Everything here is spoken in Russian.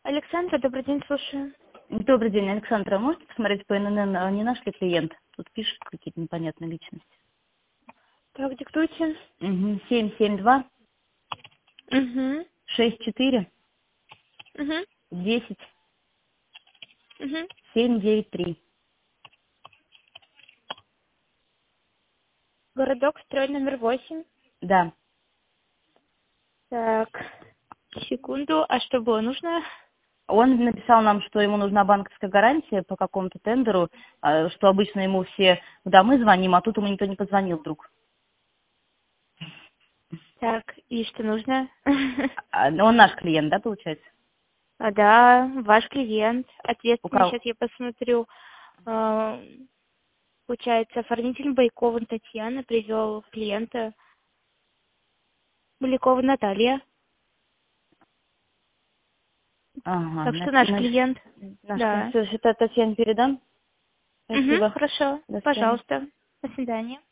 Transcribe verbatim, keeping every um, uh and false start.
Александра, добрый день, слушаю. Добрый день, Александра. Можете посмотреть по эн эн эн, а не наш ли клиент? Тут пишут какие-то непонятные личности. Так, диктуйте. Угу. семь семь два Угу. шесть четыре Угу. десять Угу. семь девять три. Городок, строй номер восемь. Да. Так, секунду. А что было нужно? Он написал нам, что ему нужна банковская гарантия по какому-то тендеру, а, что обычно ему все в домы звоним, а тут ему никто не позвонил вдруг. Так, и что нужно? А, Он наш клиент, да, получается? А, да, ваш клиент. У Ответственный, кого? сейчас я посмотрю. А, Получается, оформитель Байкова Татьяна привел клиента. Булякова Наталья. Ага, Так что на- наш наш, клиент. наш клиент. Да. Всё, это Татьяне передам. Угу, Спасибо. хорошо. До свидания. Пожалуйста. До свидания.